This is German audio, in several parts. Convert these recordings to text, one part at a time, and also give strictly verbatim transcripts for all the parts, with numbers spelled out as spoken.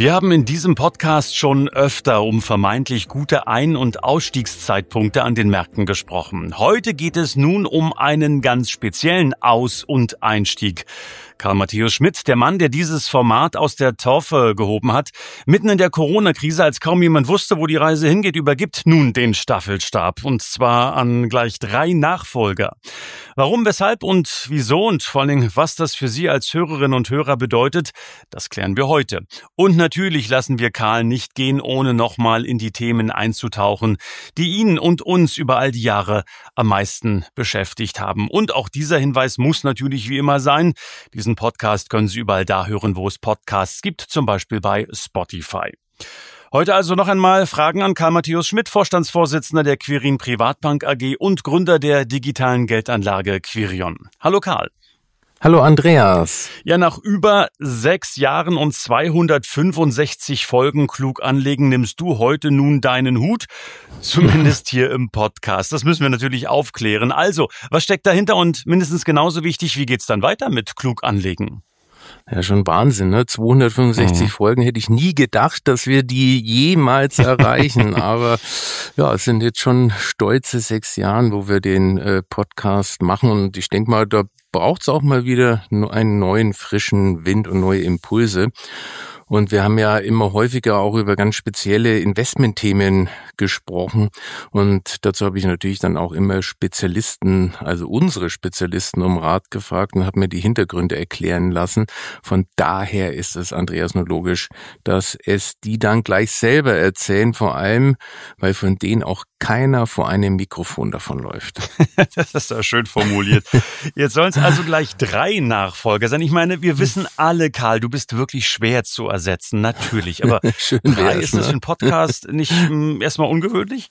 Wir haben in diesem Podcast schon öfter um vermeintlich gute Ein- und Ausstiegszeitpunkte an den Märkten gesprochen. Heute geht es nun um einen ganz speziellen Aus- und Einstieg. Karl Matthäus Schmidt, der Mann, der dieses Format aus der Taufe gehoben hat, mitten in der Corona-Krise, als kaum jemand wusste, wo die Reise hingeht, übergibt nun den Staffelstab. Und zwar an gleich drei Nachfolger. Warum, weshalb und wieso und vor allen Dingen, was das für Sie als Hörerinnen und Hörer bedeutet, das klären wir heute. Und natürlich lassen wir Karl nicht gehen, ohne nochmal in die Themen einzutauchen, die ihn und uns über all die Jahre am meisten beschäftigt haben. Und auch dieser Hinweis muss natürlich wie immer sein: Diesen Podcast können Sie überall da hören, wo es Podcasts gibt, zum Beispiel bei Spotify. Heute also noch einmal Fragen an Karl Matthäus Schmidt, Vorstandsvorsitzender der Quirin Privatbank A G und Gründer der digitalen Geldanlage Quirion. Hallo Karl. Hallo Andreas. Ja, nach über sechs Jahren und zweihundertfünfundsechzig Folgen Klug anlegen nimmst du heute nun deinen Hut, zumindest hier im Podcast. Das müssen wir natürlich aufklären. Also, was steckt dahinter und mindestens genauso wichtig, wie geht's dann weiter mit Klug anlegen? Ja, schon Wahnsinn, ne? zweihundertfünfundsechzig mhm. Folgen, hätte ich nie gedacht, dass wir die jemals erreichen. Aber ja, es sind jetzt schon stolze sechs Jahre, wo wir den äh, Podcast machen. Und ich denke mal, da braucht es auch mal wieder einen neuen, frischen Wind und neue Impulse. Und wir haben ja immer häufiger auch über ganz spezielle Investmentthemen gesprochen. Und dazu habe ich natürlich dann auch immer Spezialisten, also unsere Spezialisten um Rat gefragt und habe mir die Hintergründe erklären lassen. Von daher ist es, Andreas, nur logisch, dass es die dann gleich selber erzählen, vor allem, weil von denen auch keiner vor einem Mikrofon davonläuft. Das ist ja schön formuliert. Jetzt sollen es also gleich drei Nachfolger sein. Ich meine, wir wissen alle, Karl, du bist wirklich schwer zu ersetzen, natürlich. Aber schön drei, ist das für einen Podcast nicht m, erstmal ungewöhnlich?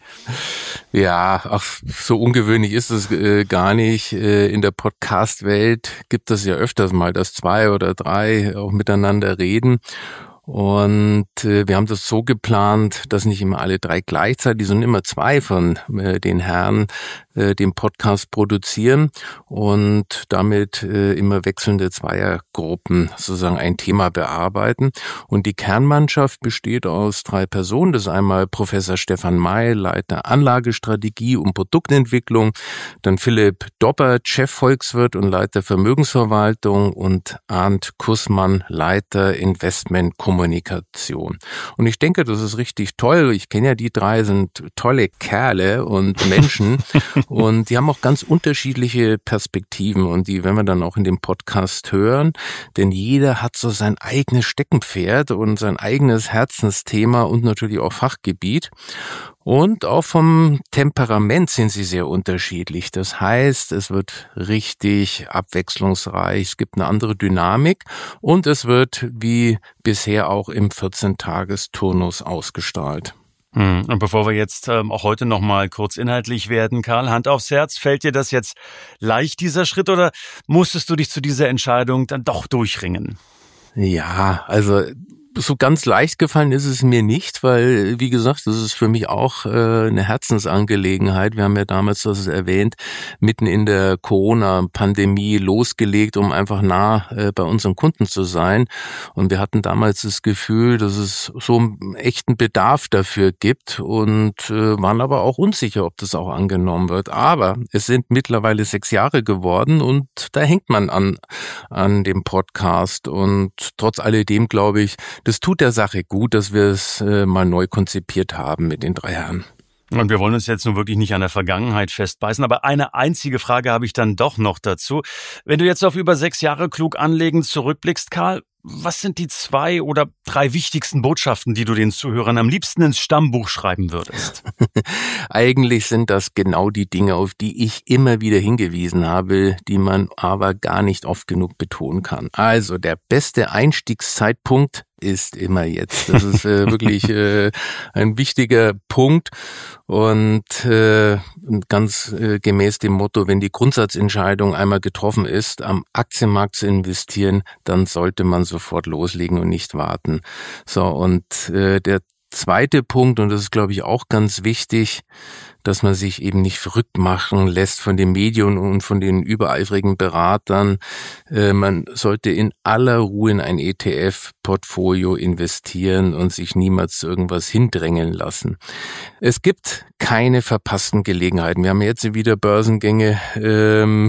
Ja, ach, so ungewöhnlich ist es äh, gar nicht. Äh, in der Podcast-Welt gibt es ja öfters mal, dass zwei oder drei auch miteinander reden. Und äh, wir haben das so geplant, dass nicht immer alle drei gleichzeitig, sondern immer zwei von äh, den Herren äh, den Podcast produzieren und damit äh, immer wechselnde Zweiergruppen sozusagen ein Thema bearbeiten. Und die Kernmannschaft besteht aus drei Personen. Das ist einmal Professor Stefan May, Leiter Anlagestrategie und Produktentwicklung, dann Philipp Doppert, Chefvolkswirt und Leiter Vermögensverwaltung und Arndt Kussmann, Leiter Investment Kommunikation. Und ich denke, das ist richtig toll. Ich kenne ja die drei, sind tolle Kerle und Menschen und die haben auch ganz unterschiedliche Perspektiven und die werden wir dann auch in dem Podcast hören, denn jeder hat so sein eigenes Steckenpferd und sein eigenes Herzensthema und natürlich auch Fachgebiet. Und auch vom Temperament sind sie sehr unterschiedlich. Das heißt, es wird richtig abwechslungsreich, es gibt eine andere Dynamik und es wird wie bisher auch im vierzehn-Tages-Turnus ausgestrahlt. Und bevor wir jetzt ähm, auch heute noch mal kurz inhaltlich werden, Karl, Hand aufs Herz, fällt dir das jetzt leicht, dieser Schritt, oder musstest du dich zu dieser Entscheidung dann doch durchringen? Ja, also so ganz leicht gefallen ist es mir nicht, weil, wie gesagt, das ist für mich auch äh, eine Herzensangelegenheit. Wir haben ja damals, das ist erwähnt, mitten in der Corona-Pandemie losgelegt, um einfach nah äh, bei unseren Kunden zu sein. Und wir hatten damals das Gefühl, dass es so einen echten Bedarf dafür gibt und äh, waren aber auch unsicher, ob das auch angenommen wird. Aber es sind mittlerweile sechs Jahre geworden und da hängt man an, an dem Podcast. Und trotz alledem glaube ich, das tut der Sache gut, dass wir es äh, mal neu konzipiert haben mit den drei Herren. Und wir wollen uns jetzt nun wirklich nicht an der Vergangenheit festbeißen, aber eine einzige Frage habe ich dann doch noch dazu. Wenn du jetzt auf über sechs Jahre klug anlegen zurückblickst, Karl, was sind die zwei oder drei wichtigsten Botschaften, die du den Zuhörern am liebsten ins Stammbuch schreiben würdest? Eigentlich sind das genau die Dinge, auf die ich immer wieder hingewiesen habe, die man aber gar nicht oft genug betonen kann. Also der beste Einstiegszeitpunkt ist immer jetzt. Das ist äh, wirklich äh, ein wichtiger Punkt und äh, ganz äh, gemäß dem Motto, wenn die Grundsatzentscheidung einmal getroffen ist, am Aktienmarkt zu investieren, dann sollte man sofort loslegen und nicht warten. So, und äh, der zweite Punkt, und das ist, glaube ich, auch ganz wichtig, dass man sich eben nicht verrückt machen lässt von den Medien und von den übereifrigen Beratern. Äh, man sollte in aller Ruhe in ein E T F-Portfolio investieren und sich niemals zu irgendwas hindrängeln lassen. Es gibt keine verpassten Gelegenheiten. Wir haben jetzt wieder Börsengänge, ähm,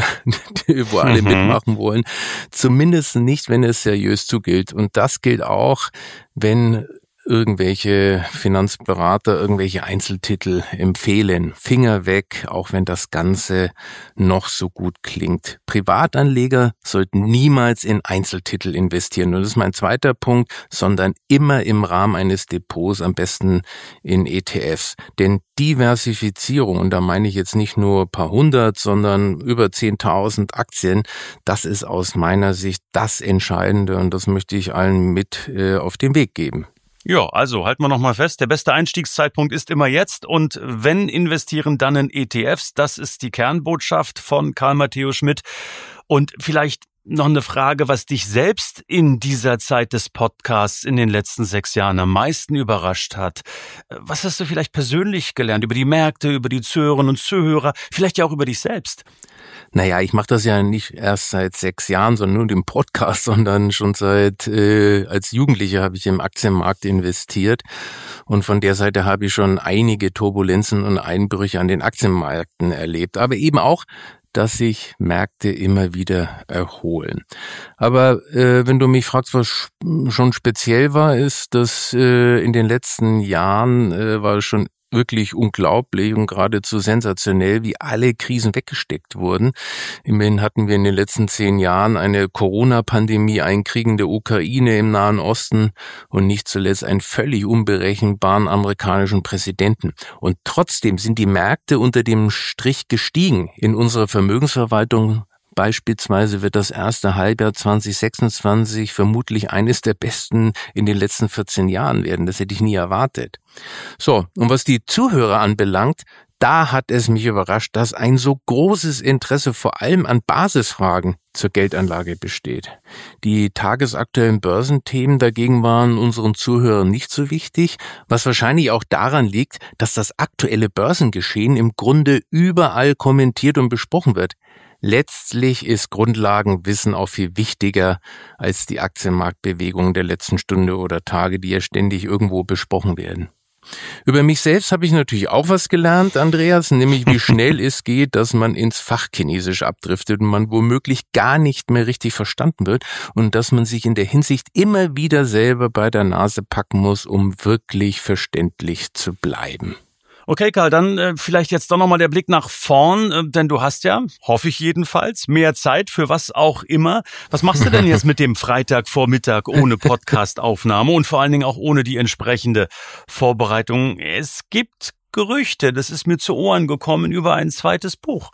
wo alle mhm. mitmachen wollen. Zumindest nicht, wenn es seriös zugeht. Und das gilt auch, wenn irgendwelche Finanzberater irgendwelche Einzeltitel empfehlen. Finger weg, auch wenn das Ganze noch so gut klingt. Privatanleger sollten niemals in Einzeltitel investieren. Und das ist mein zweiter Punkt, sondern immer im Rahmen eines Depots, am besten in E T Fs. Denn Diversifizierung, und da meine ich jetzt nicht nur ein paar hundert, sondern über zehntausend Aktien, das ist aus meiner Sicht das Entscheidende, und das möchte ich allen mit äh, auf den Weg geben. Ja, also halten wir nochmal fest, der beste Einstiegszeitpunkt ist immer jetzt, und wenn investieren, dann in E T Fs. Das ist die Kernbotschaft von Karl Matthäus Schmidt. Und vielleicht noch eine Frage, was dich selbst in dieser Zeit des Podcasts in den letzten sechs Jahren am meisten überrascht hat. Was hast du vielleicht persönlich gelernt über die Märkte, über die Zuhörerinnen und Zuhörer, vielleicht ja auch über dich selbst? Naja, ich mache das ja nicht erst seit sechs Jahren, sondern nur im Podcast, sondern schon seit, äh, als Jugendlicher habe ich im Aktienmarkt investiert, und von der Seite habe ich schon einige Turbulenzen und Einbrüche an den Aktienmärkten erlebt, aber eben auch, dass sich Märkte immer wieder erholen. Aber äh, wenn du mich fragst, was schon speziell war, ist, dass äh, in den letzten Jahren äh, war es schon wirklich unglaublich und geradezu sensationell, wie alle Krisen weggesteckt wurden. Immerhin hatten wir in den letzten zehn Jahren eine Corona-Pandemie, einen Krieg in der Ukraine, im Nahen Osten und nicht zuletzt einen völlig unberechenbaren amerikanischen Präsidenten. Und trotzdem sind die Märkte unter dem Strich gestiegen. In unserer Vermögensverwaltung beispielsweise wird das erste Halbjahr zwanzig sechsundzwanzig vermutlich eines der besten in den letzten vierzehn Jahren werden. Das hätte ich nie erwartet. So, und was die Zuhörer anbelangt, da hat es mich überrascht, dass ein so großes Interesse vor allem an Basisfragen zur Geldanlage besteht. Die tagesaktuellen Börsenthemen dagegen waren unseren Zuhörern nicht so wichtig, was wahrscheinlich auch daran liegt, dass das aktuelle Börsengeschehen im Grunde überall kommentiert und besprochen wird. Letztlich ist Grundlagenwissen auch viel wichtiger als die Aktienmarktbewegungen der letzten Stunde oder Tage, die ja ständig irgendwo besprochen werden. Über mich selbst habe ich natürlich auch was gelernt, Andreas, nämlich wie schnell es geht, dass man ins Fachchinesisch abdriftet und man womöglich gar nicht mehr richtig verstanden wird, und dass man sich in der Hinsicht immer wieder selber bei der Nase packen muss, um wirklich verständlich zu bleiben. Okay, Karl, dann äh, vielleicht jetzt doch nochmal der Blick nach vorn, äh, denn du hast ja, hoffe ich jedenfalls, mehr Zeit für was auch immer. Was machst du denn jetzt mit dem Freitagvormittag ohne Podcastaufnahme und vor allen Dingen auch ohne die entsprechende Vorbereitung? Es gibt Gerüchte, das ist mir zu Ohren gekommen, über ein zweites Buch.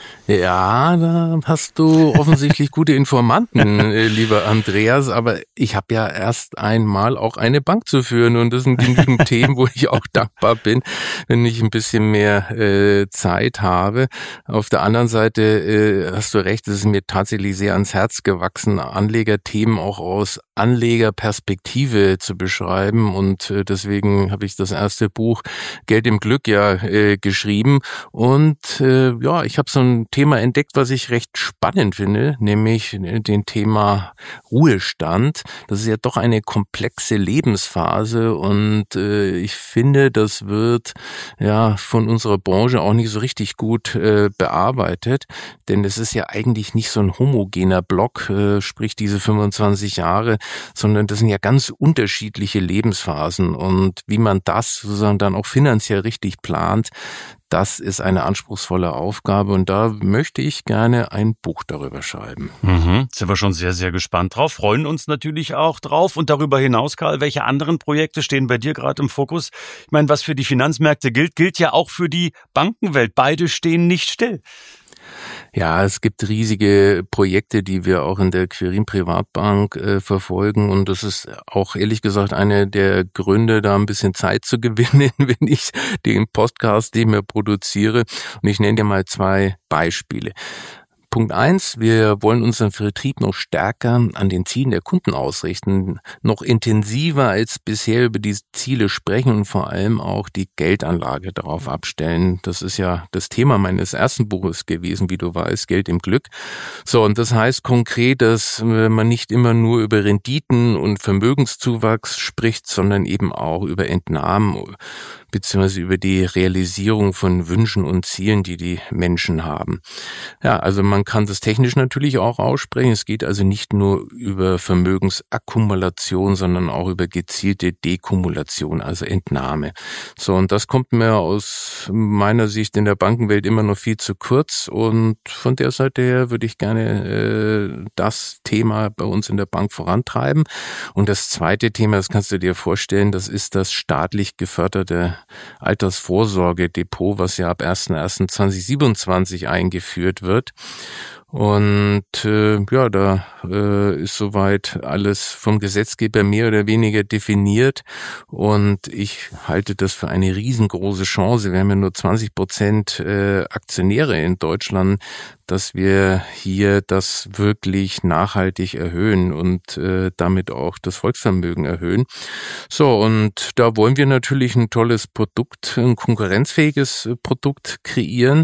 Ja, da hast du offensichtlich gute Informanten, äh, lieber Andreas, aber ich habe ja erst einmal auch eine Bank zu führen, und das sind genügend Themen, wo ich auch dankbar bin, wenn ich ein bisschen mehr äh, Zeit habe. Auf der anderen Seite äh, hast du recht, es ist mir tatsächlich sehr ans Herz gewachsen, Anlegerthemen auch aus Anlegerperspektive zu beschreiben, und äh, deswegen habe ich das erste Buch Geld im Glück ja äh, geschrieben, und äh, ja, ich habe so ein Thema entdeckt, was ich recht spannend finde, nämlich den Thema Ruhestand. Das ist ja doch eine komplexe Lebensphase, und äh, ich finde, das wird ja von unserer Branche auch nicht so richtig gut äh, bearbeitet, denn es ist ja eigentlich nicht so ein homogener Block, äh, sprich diese fünfundzwanzig Jahre, sondern das sind ja ganz unterschiedliche Lebensphasen, und wie man das sozusagen dann auch finanziell richtig plant, das ist eine anspruchsvolle Aufgabe, und da möchte ich gerne ein Buch darüber schreiben. Mhm, sind wir schon sehr, sehr gespannt drauf, freuen uns natürlich auch drauf. Und darüber hinaus, Karl, welche anderen Projekte stehen bei dir gerade im Fokus? Ich meine, was für die Finanzmärkte gilt, gilt ja auch für die Bankenwelt. Beide stehen nicht still. Ja, es gibt riesige Projekte, die wir auch in der Quirin Privatbank äh, verfolgen, und das ist auch ehrlich gesagt eine der Gründe, da ein bisschen Zeit zu gewinnen, wenn ich den Podcast, den wir produziere. Und ich nenne dir mal zwei Beispiele. Punkt eins, wir wollen unseren Vertrieb noch stärker an den Zielen der Kunden ausrichten, noch intensiver als bisher über die Ziele sprechen und vor allem auch die Geldanlage darauf abstellen. Das ist ja das Thema meines ersten Buches gewesen, wie du weißt, Geld im Glück. So, und das heißt konkret, dass man nicht immer nur über Renditen und Vermögenszuwachs spricht, sondern eben auch über Entnahmen beziehungsweise über die Realisierung von Wünschen und Zielen, die die Menschen haben. Ja, also man kann das technisch natürlich auch aussprechen. Es geht also nicht nur über Vermögensakkumulation, sondern auch über gezielte Dekumulation, also Entnahme. So, und das kommt mir aus meiner Sicht in der Bankenwelt immer noch viel zu kurz. Und von der Seite her würde ich gerne äh, das Thema bei uns in der Bank vorantreiben. Und das zweite Thema, das kannst du dir vorstellen, das ist das staatlich geförderte Altersvorsorgedepot, was ja ab erster erster zweitausendsiebenundzwanzig eingeführt wird. Und äh, ja, da äh, ist soweit alles vom Gesetzgeber mehr oder weniger definiert und ich halte das für eine riesengroße Chance. Wir haben ja nur zwanzig Prozent äh, Aktionäre in Deutschland, dass wir hier das wirklich nachhaltig erhöhen und äh, damit auch das Volksvermögen erhöhen. So, und da wollen wir natürlich ein tolles Produkt, ein konkurrenzfähiges Produkt kreieren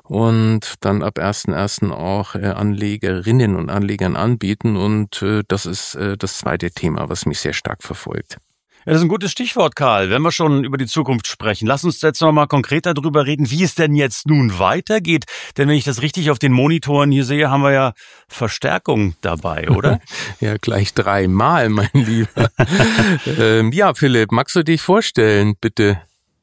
und dann ab erster erster auch äh, Anlegerinnen und Anlegern anbieten. Und äh, das ist äh, das zweite Thema, was mich sehr stark verfolgt. Ja, das ist ein gutes Stichwort, Karl. Wenn wir schon über die Zukunft sprechen, lass uns jetzt noch mal konkreter darüber reden, wie es denn jetzt nun weitergeht. Denn wenn ich das richtig auf den Monitoren hier sehe, haben wir ja Verstärkung dabei, oder? Ja, gleich dreimal, mein Lieber. ähm, ja, Philipp, magst du dich vorstellen, bitte?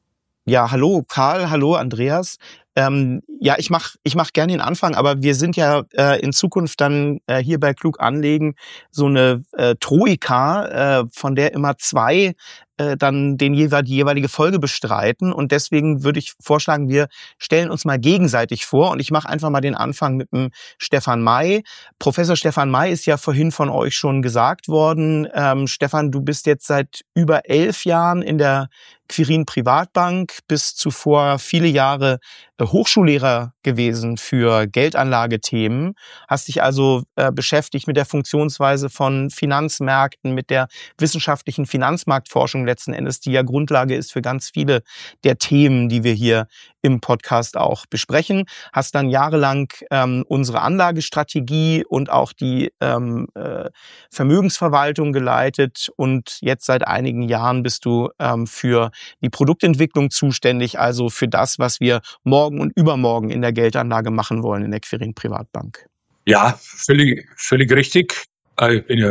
Ja, hallo Karl, hallo Andreas. Ähm, ja, ich mach ich mach gerne den Anfang, aber wir sind ja äh, in Zukunft dann äh, hier bei Klug anlegen so eine äh, Troika, äh, von der immer zwei äh, dann den jeweil, die jeweilige Folge bestreiten. Und deswegen würde ich vorschlagen, wir stellen uns mal gegenseitig vor. Und ich mache einfach mal den Anfang mit dem Stefan May. Professor Stefan May ist ja vorhin von euch schon gesagt worden. Ähm, Stefan, du bist jetzt seit über elf Jahren in der Quirin Privatbank, bis zuvor viele Jahre Hochschullehrer gewesen für Geldanlagethemen, hast dich also äh, beschäftigt mit der Funktionsweise von Finanzmärkten, mit der wissenschaftlichen Finanzmarktforschung letzten Endes, die ja Grundlage ist für ganz viele der Themen, die wir hier im Podcast auch besprechen. Hast dann jahrelang ähm, unsere Anlagestrategie und auch die ähm, äh, Vermögensverwaltung geleitet und jetzt seit einigen Jahren bist du ähm, für die Produktentwicklung zuständig, also für das, was wir morgen und übermorgen in der Geldanlage machen wollen in der Quirin Privatbank. Ja, völlig, völlig richtig. Ich bin ja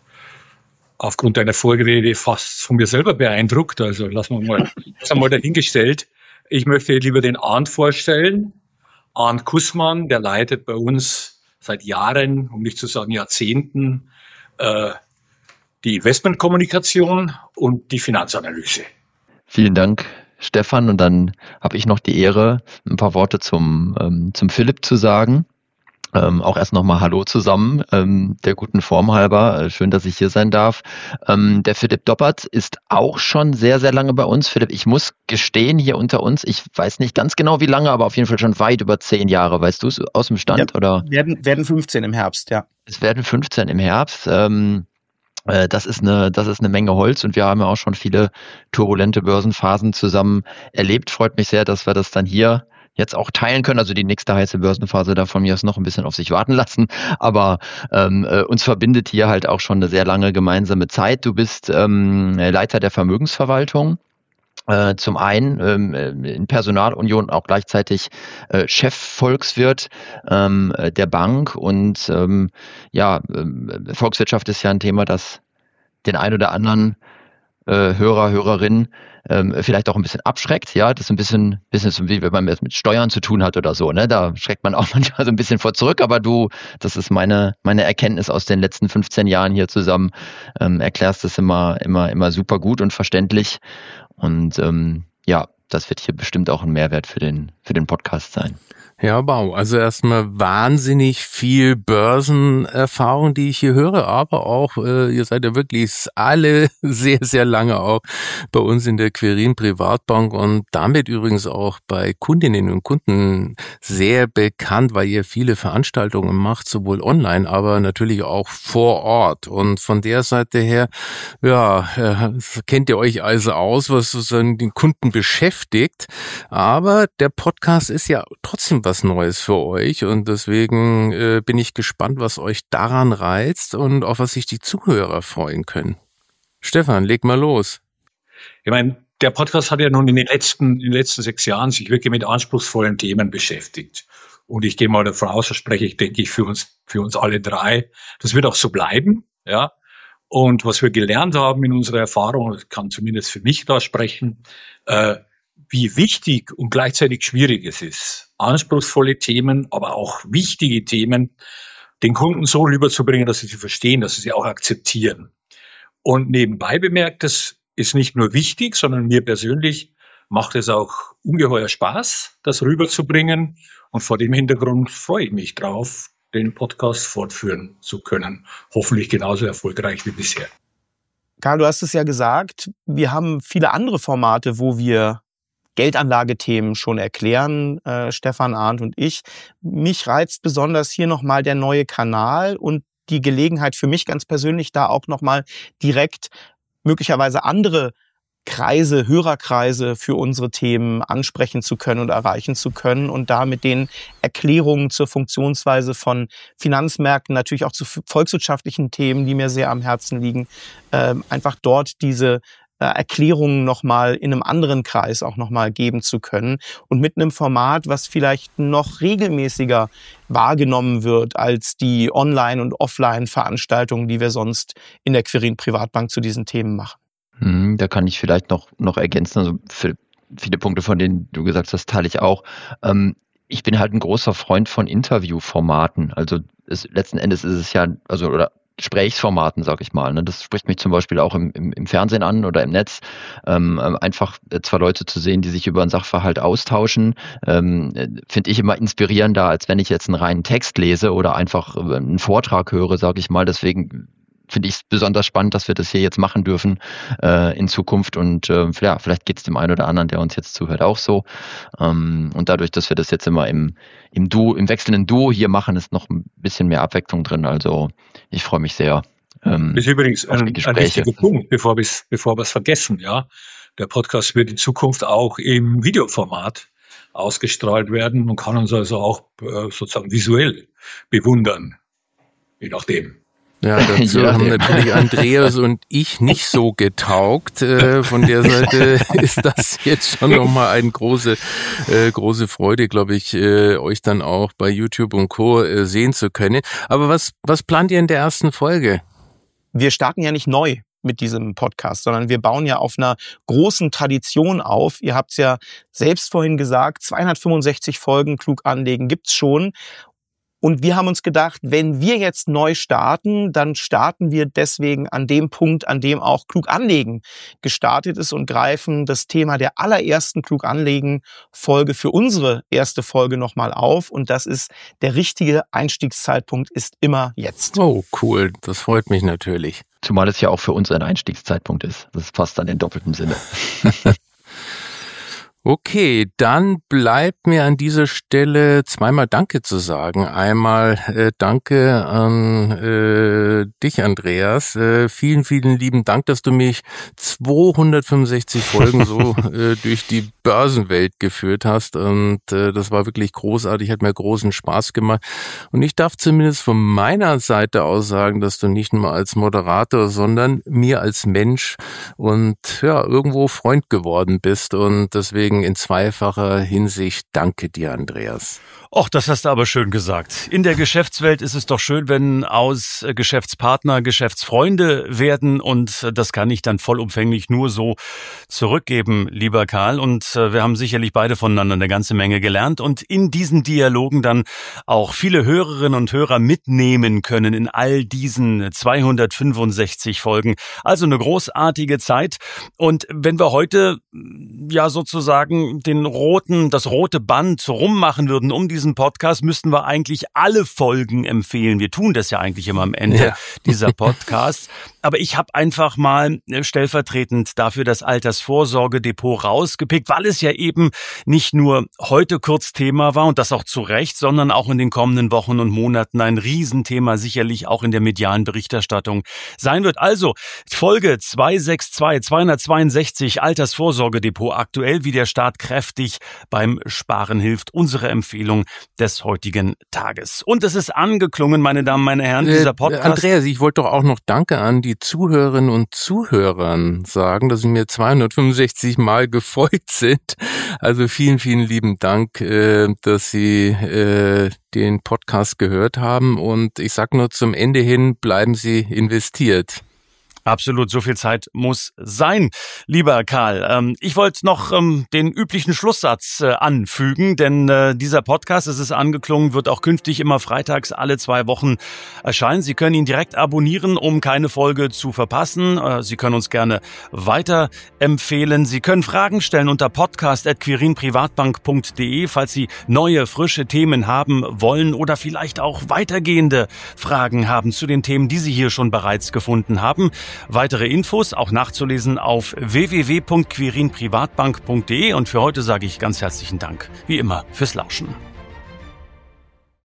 aufgrund deiner Vorrede fast von mir selber beeindruckt, also lassen wir mal, das einmal dahingestellt. Ich möchte lieber den Arndt vorstellen. Arndt Kussmann, der leitet bei uns seit Jahren, um nicht zu sagen Jahrzehnten, äh, die Investmentkommunikation und die Finanzanalyse. Vielen Dank, Stefan. Und dann habe ich noch die Ehre, ein paar Worte zum, ähm, zum Philipp zu sagen. Ähm, auch erst nochmal Hallo zusammen, ähm, der guten Form halber. Äh, schön, dass ich hier sein darf. Ähm, der Philipp Doppert ist auch schon sehr, sehr lange bei uns. Philipp, ich muss gestehen, hier unter uns, ich weiß nicht ganz genau wie lange, aber auf jeden Fall schon weit über zehn Jahre. Weißt du es aus dem Stand? Ja, oder? Werden, werden fünfzehn im Herbst, ja. Es werden fünfzehn im Herbst. Ähm, äh, das ist eine, das ist eine Menge Holz und wir haben ja auch schon viele turbulente Börsenphasen zusammen erlebt. Freut mich sehr, dass wir das dann hier jetzt auch teilen können. Also die nächste heiße Börsenphase darf von mir aus noch ein bisschen auf sich warten lassen. Aber ähm, äh, uns verbindet hier halt auch schon eine sehr lange gemeinsame Zeit. Du bist ähm, Leiter der Vermögensverwaltung. Äh, zum einen ähm, in Personalunion auch gleichzeitig äh, Chefvolkswirt ähm, der Bank. Und ähm, ja, äh, Volkswirtschaft ist ja ein Thema, das den ein oder anderen äh, Hörer, Hörerin ähm, vielleicht auch ein bisschen abschreckt, ja, das ist ein bisschen, bisschen so wie wenn man mit Steuern zu tun hat oder so, ne, da schreckt man auch manchmal so ein bisschen vor zurück, aber du, das ist meine, meine Erkenntnis aus den letzten fünfzehn Jahren hier zusammen, ähm, erklärst das immer, immer, immer super gut und verständlich und, ähm, ja, das wird hier bestimmt auch ein Mehrwert für den, für den Podcast sein. Ja, wow. Also erstmal wahnsinnig viel Börsenerfahrung, die ich hier höre, aber auch, äh, ihr seid ja wirklich alle sehr, sehr lange auch bei uns in der Quirin Privatbank und damit übrigens auch bei Kundinnen und Kunden sehr bekannt, weil ihr viele Veranstaltungen macht, sowohl online, aber natürlich auch vor Ort. Und von der Seite her, ja, äh, kennt ihr euch also aus, was sozusagen den Kunden beschäftigt. Aber der Podcast ist ja trotzdem was was Neues für euch und deswegen äh, bin ich gespannt, was euch daran reizt und auf was sich die Zuhörer freuen können. Stefan, leg mal los. Ich meine, der Podcast hat ja nun in den letzten, in den letzten sechs Jahren sich wirklich mit anspruchsvollen Themen beschäftigt. Und ich gehe mal davon aus, das spreche ich, denke ich, für uns, für uns alle drei. Das wird auch so bleiben, ja. Und was wir gelernt haben in unserer Erfahrung, das kann zumindest für mich da sprechen, äh, wie wichtig und gleichzeitig schwierig es ist, anspruchsvolle Themen, aber auch wichtige Themen den Kunden so rüberzubringen, dass sie sie verstehen, dass sie sie auch akzeptieren. Und nebenbei bemerkt, das ist nicht nur wichtig, sondern mir persönlich macht es auch ungeheuer Spaß, das rüberzubringen. Und vor dem Hintergrund freue ich mich drauf, den Podcast fortführen zu können. Hoffentlich genauso erfolgreich wie bisher. Karl, du hast es ja gesagt, wir haben viele andere Formate, wo wir Geldanlagethemen schon erklären, äh, Stefan, Arndt und ich. Mich reizt besonders hier nochmal der neue Kanal und die Gelegenheit für mich ganz persönlich, da auch nochmal direkt möglicherweise andere Kreise, Hörerkreise für unsere Themen ansprechen zu können und erreichen zu können und da mit den Erklärungen zur Funktionsweise von Finanzmärkten, natürlich auch zu volkswirtschaftlichen Themen, die mir sehr am Herzen liegen, äh, einfach dort diese Erklärungen nochmal in einem anderen Kreis auch nochmal geben zu können und mit einem Format, was vielleicht noch regelmäßiger wahrgenommen wird als die Online- und Offline-Veranstaltungen, die wir sonst in der Quirin Privatbank zu diesen Themen machen. Hm, da kann ich vielleicht noch, noch ergänzen, also für viele Punkte, von denen du gesagt hast, teile ich auch. Ähm, ich bin halt ein großer Freund von Interviewformaten, also es, letzten Endes ist es ja, also oder Gesprächsformaten, sag ich mal. Ne? Das spricht mich zum Beispiel auch im, im, im Fernsehen an oder im Netz. Ähm, einfach zwei Leute zu sehen, die sich über einen Sachverhalt austauschen, ähm, finde ich immer inspirierender, als wenn ich jetzt einen reinen Text lese oder einfach einen Vortrag höre, sag ich mal. Deswegen finde ich es besonders spannend, dass wir das hier jetzt machen dürfen äh, in Zukunft und äh, ja, vielleicht geht es dem einen oder anderen, der uns jetzt zuhört, auch so. Ähm, und dadurch, dass wir das jetzt immer im, im Duo, im wechselnden Duo hier machen, ist noch ein bisschen mehr Abwechslung drin. Also ich freue mich sehr. Ähm, das ist übrigens ein, ein wichtiger Punkt, bevor wir es bevor wir es vergessen. Ja, der Podcast wird in Zukunft auch im Videoformat ausgestrahlt werden und kann uns also auch äh, sozusagen visuell bewundern, je nachdem. Ja, dazu ja, haben ja. natürlich Andreas und ich nicht so getaugt. Äh, von der Seite ist das jetzt schon nochmal eine große, äh, große Freude, glaube ich, äh, euch dann auch bei YouTube und Co. Äh, sehen zu können. Aber was, was plant ihr in der ersten Folge? Wir starten ja nicht neu mit diesem Podcast, sondern wir bauen ja auf einer großen Tradition auf. Ihr habt es ja selbst vorhin gesagt, zweihundertfünfundsechzig Folgen Klug anlegen gibt's schon. Und wir haben uns gedacht, wenn wir jetzt neu starten, dann starten wir deswegen an dem Punkt, an dem auch Klug anlegen gestartet ist und greifen das Thema der allerersten Klug anlegen Folge für unsere erste Folge nochmal auf. Und das ist, der richtige Einstiegszeitpunkt ist immer jetzt. Oh, cool. Das freut mich natürlich. Zumal es ja auch für uns ein Einstiegszeitpunkt ist. Das passt dann in doppeltem Sinne. Okay, dann bleibt mir an dieser Stelle zweimal Danke zu sagen. Einmal äh, Danke an äh, dich, Andreas. Äh, vielen, vielen lieben Dank, dass du mich zweihundertfünfundsechzig Folgen so äh, durch die Börsenwelt geführt hast. Und äh, das war wirklich großartig, hat mir großen Spaß gemacht. Und ich darf zumindest von meiner Seite aus sagen, dass du nicht nur als Moderator, sondern mir als Mensch und ja irgendwo Freund geworden bist. Und deswegen in zweifacher Hinsicht danke dir, Andreas. Och, das hast du aber schön gesagt. In der Geschäftswelt ist es doch schön, wenn aus Geschäftspartner Geschäftsfreunde werden und das kann ich dann vollumfänglich nur so zurückgeben, lieber Karl. Und und wir haben sicherlich beide voneinander eine ganze Menge gelernt und in diesen Dialogen dann auch viele Hörerinnen und Hörer mitnehmen können in all diesen zweihundertfünfundsechzig Folgen. Also eine großartige Zeit. Und wenn wir heute ja sozusagen den roten, das rote Band rummachen würden um diesen Podcast, müssten wir eigentlich alle Folgen empfehlen. Wir tun das ja eigentlich immer am Ende ja. dieser Podcasts. Aber ich habe einfach mal stellvertretend dafür das Altersvorsorgedepot rausgepickt, weil es ja eben nicht nur heute kurz Thema war und das auch zu Recht, sondern auch in den kommenden Wochen und Monaten ein Riesenthema sicherlich auch in der medialen Berichterstattung sein wird. Also Folge zweihundertzweiundsechzig, zweihundertzweiundsechzig Altersvorsorgedepot aktuell, wie der Staat kräftig beim Sparen hilft. Unsere Empfehlung des heutigen Tages. Und es ist angeklungen, meine Damen, meine Herren, dieser Podcast. Äh, Andreas, ich wollte doch auch noch Danke an die Zuhörerinnen und Zuhörern sagen, dass sie mir zweihundertfünfundsechzig Mal gefolgt sind. Also vielen, vielen lieben Dank, äh, dass Sie äh, den Podcast gehört haben. Und ich sag nur zum Ende hin, bleiben Sie investiert. Absolut, so viel Zeit muss sein, lieber Karl. Ähm, ich wollte noch ähm, den üblichen Schlusssatz äh, anfügen, denn äh, dieser Podcast, es ist angeklungen, wird auch künftig immer freitags alle zwei Wochen erscheinen. Sie können ihn direkt abonnieren, um keine Folge zu verpassen. Äh, Sie können uns gerne weiterempfehlen. Sie können Fragen stellen unter podcast at quirinprivatbank punkt de, falls Sie neue, frische Themen haben wollen oder vielleicht auch weitergehende Fragen haben zu den Themen, die Sie hier schon bereits gefunden haben. Weitere Infos auch nachzulesen auf w w w punkt quirinprivatbank punkt de und für heute sage ich ganz herzlichen Dank, wie immer, fürs Lauschen.